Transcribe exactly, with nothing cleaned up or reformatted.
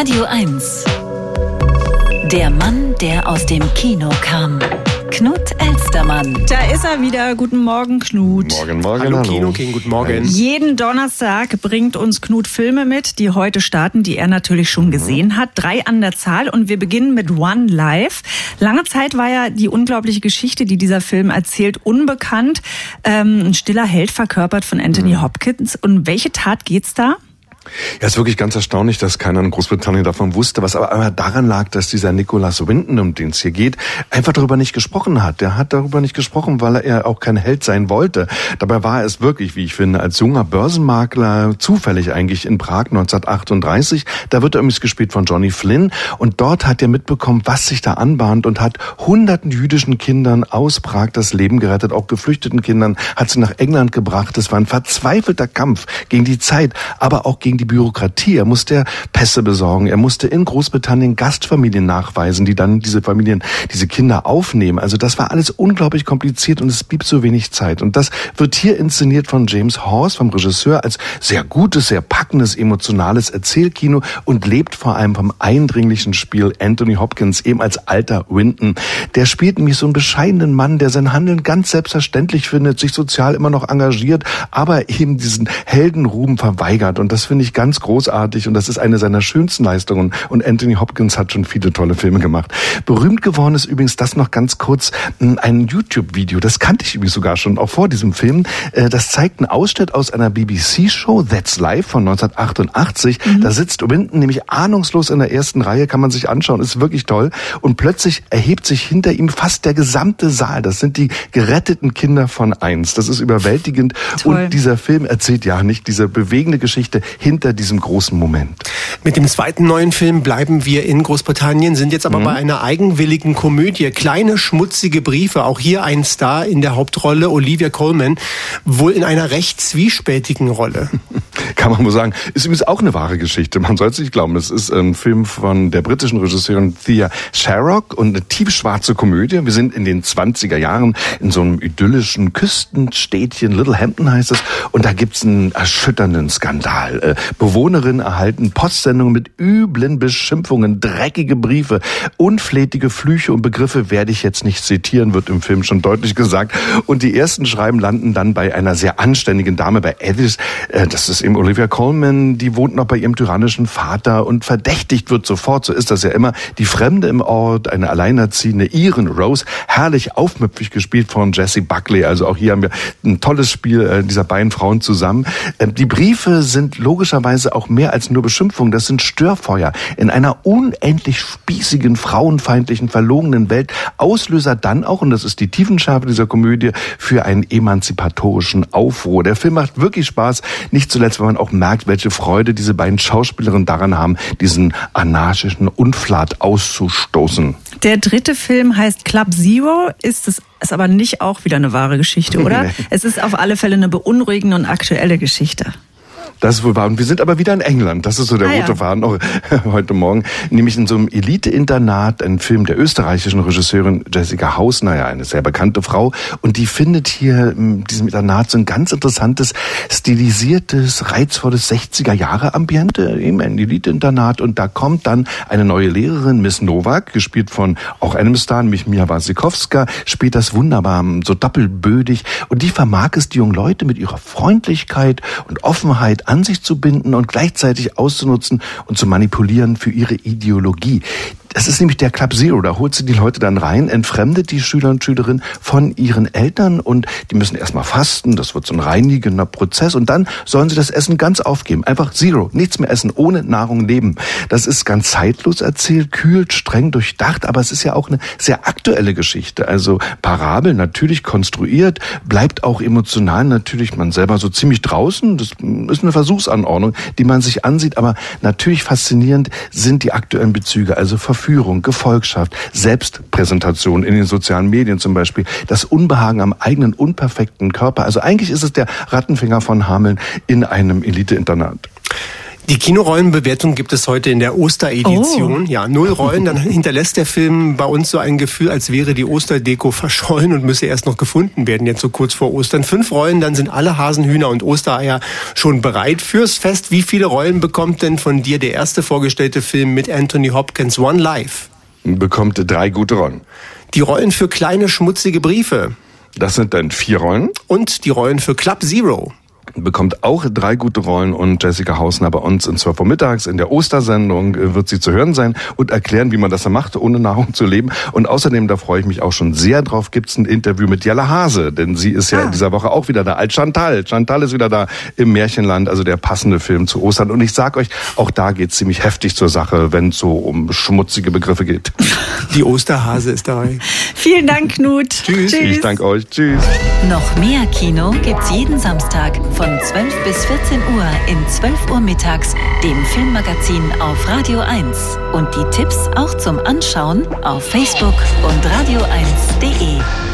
Radio eins. Der Mann, der aus dem Kino kam. Knut Elstermann. Da ist er wieder. Guten Morgen, Knut. Morgen, morgen, hallo. hallo. Kino King, guten Morgen. Jeden Donnerstag bringt uns Knut Filme mit, die heute starten, die er natürlich schon gesehen hat. Drei an der Zahl und wir beginnen mit One Life. Lange Zeit war ja die unglaubliche Geschichte, die dieser Film erzählt, unbekannt. Ähm, ein stiller Held verkörpert von Anthony Hopkins. Und welche Tat geht's da? Ja, ist wirklich ganz erstaunlich, dass keiner in Großbritannien davon wusste, was aber einmal daran lag, dass dieser Nicholas Winton, um den es hier geht, einfach darüber nicht gesprochen hat. Der hat darüber nicht gesprochen, weil er auch kein Held sein wollte. Dabei war er es wirklich, wie ich finde, als junger Börsenmakler zufällig eigentlich in Prag neunzehnhundertachtunddreißig. Da wird er übrigens gespielt von Johnny Flynn und dort hat er mitbekommen, was sich da anbahnt und hat hunderten jüdischen Kindern aus Prag das Leben gerettet, auch geflüchteten Kindern, hat sie nach England gebracht. Es war ein verzweifelter Kampf gegen die Zeit, aber auch gegen die Bürokratie. Er musste Pässe besorgen. Er musste in Großbritannien Gastfamilien nachweisen, die dann diese Familien, diese Kinder aufnehmen. Also das war alles unglaublich kompliziert und es blieb so wenig Zeit. Und das wird hier inszeniert von James Hawes, vom Regisseur, als sehr gutes, sehr packendes, emotionales Erzählkino und lebt vor allem vom eindringlichen Spiel Anthony Hopkins, eben als alter Winton. Der spielt nämlich so einen bescheidenen Mann, der sein Handeln ganz selbstverständlich findet, sich sozial immer noch engagiert, aber eben diesen Heldenruhm verweigert. Und das finde ich ganz großartig und das ist eine seiner schönsten Leistungen und Anthony Hopkins hat schon viele tolle Filme gemacht. Berühmt geworden ist übrigens das noch ganz kurz, ein YouTube-Video, das kannte ich übrigens sogar schon, auch vor diesem Film. Das zeigt einen Ausschnitt aus einer B B C-Show, That's Life von neunzehnhundertachtundachtzig. Mhm. Da sitzt Winton nämlich ahnungslos in der ersten Reihe, kann man sich anschauen, ist wirklich toll. Und plötzlich erhebt sich hinter ihm fast der gesamte Saal. Das sind die geretteten Kinder von eins. Das ist überwältigend. Toll. Und dieser Film erzählt ja nicht diese bewegende Geschichte hinter diesem großen Moment. Mit dem zweiten neuen Film bleiben wir in Großbritannien, sind jetzt aber mhm. bei einer eigenwilligen Komödie. Kleine, schmutzige Briefe, auch hier ein Star in der Hauptrolle, Olivia Colman, wohl in einer recht zwiespältigen Rolle. Kann man wohl sagen. Ist übrigens auch eine wahre Geschichte. Man soll es nicht glauben. Es ist ein Film von der britischen Regisseurin Thea Sharrock und eine tiefschwarze Komödie. Wir sind in den zwanziger Jahren in so einem idyllischen Küstenstädtchen, Littlehampton heißt es, und da gibt's einen erschütternden Skandal. Bewohnerinnen erhalten Postsendungen mit üblen Beschimpfungen, dreckige Briefe, unflätige Flüche und Begriffe werde ich jetzt nicht zitieren, wird im Film schon deutlich gesagt. Und die ersten Schreiben landen dann bei einer sehr anständigen Dame, bei Edith, das ist eben Olivia Colman, die wohnt noch bei ihrem tyrannischen Vater und verdächtigt wird sofort, so ist das ja immer, die Fremde im Ort, eine alleinerziehende Iren Rose, herrlich aufmüpfig gespielt von Jessie Buckley. Also auch hier haben wir ein tolles Spiel dieser beiden Frauen zusammen. Die Briefe sind logischerweise auch mehr als nur Beschimpfung. Das sind Störfeuer in einer unendlich spießigen, frauenfeindlichen, verlogenen Welt. Auslöser dann auch, und das ist die Tiefenschärfe dieser Komödie, für einen emanzipatorischen Aufruhr. Der Film macht wirklich Spaß, nicht zuletzt, weil man auch merkt, welche Freude diese beiden Schauspielerinnen daran haben, diesen anarchischen Unflat auszustoßen. Der dritte Film heißt Club Zero. Ist es ist aber nicht auch wieder eine wahre Geschichte, oder? Nee. Es ist auf alle Fälle eine beunruhigende und aktuelle Geschichte. Das ist wohl wahr. Und wir sind aber wieder in England. Das ist so der ah, rote ja. Faden auch heute Morgen. Nämlich in so einem Elite-Internat, ein Film der österreichischen Regisseurin Jessica Hausner, ja, eine sehr bekannte Frau. Und die findet hier in diesem Internat so ein ganz interessantes, stilisiertes, reizvolles sechziger-Jahre-Ambiente, eben ein Elite-Internat. Und da kommt dann eine neue Lehrerin, Miss Novak, gespielt von auch einem Star, nämlich Mia Wasikowska, spielt das wunderbar, so doppelbödig. Und die vermag es, die jungen Leute mit ihrer Freundlichkeit und Offenheit an sich zu binden und gleichzeitig auszunutzen und zu manipulieren für ihre Ideologie. Das ist nämlich der Club Zero, da holt sie die Leute dann rein, entfremdet die Schüler und Schülerinnen von ihren Eltern und die müssen erstmal fasten, das wird so ein reinigender Prozess und dann sollen sie das Essen ganz aufgeben. Einfach Zero, nichts mehr essen, ohne Nahrung leben. Das ist ganz zeitlos erzählt, kühl, streng durchdacht, aber es ist ja auch eine sehr aktuelle Geschichte. Also Parabel, natürlich konstruiert, bleibt auch emotional natürlich man selber so ziemlich draußen. Das ist eine Versuchsanordnung, die man sich ansieht, aber natürlich faszinierend sind die aktuellen Bezüge, also Führung, Gefolgschaft, Selbstpräsentation in den sozialen Medien zum Beispiel, das Unbehagen am eigenen unperfekten Körper. Also eigentlich ist es der Rattenfänger von Hameln in einem Elite-Internat. Die Kinorollenbewertung gibt es heute in der Osteredition. Oh. Ja, null Rollen. Dann hinterlässt der Film bei uns so ein Gefühl, als wäre die Osterdeko verschollen und müsse erst noch gefunden werden, jetzt so kurz vor Ostern. Fünf Rollen, dann sind alle Hasen, Hühner und Ostereier schon bereit fürs Fest. Wie viele Rollen bekommt denn von dir der erste vorgestellte Film mit Anthony Hopkins, One Life? Bekommt drei gute Rollen. Die Rollen für kleine, schmutzige Briefe. Das sind dann vier Rollen. Und die Rollen für Club Zero. Bekommt auch drei gute Rollen und Jessica Hausner bei uns in zwölf Uhr mittags in der Ostersendung wird sie zu hören sein und erklären, wie man das macht, ohne Nahrung zu leben. Und außerdem, da freue ich mich auch schon sehr drauf, gibt's ein Interview mit Jella Hase, denn sie ist ja ah. in dieser Woche auch wieder da als Chantal. Chantal ist wieder da im Märchenland, also der passende Film zu Ostern. Und ich sag euch, auch da geht's ziemlich heftig zur Sache, wenn es so um schmutzige Begriffe geht. Die Osterhase ist dabei. Vielen Dank, Knut. Tschüss. Tschüss. Ich danke euch. Tschüss. Noch mehr Kino gibt's jeden Samstag von zwölf bis vierzehn Uhr in zwölf Uhr mittags, dem Filmmagazin auf Radio eins. Und die Tipps auch zum Anschauen auf Facebook und radio eins punkt de.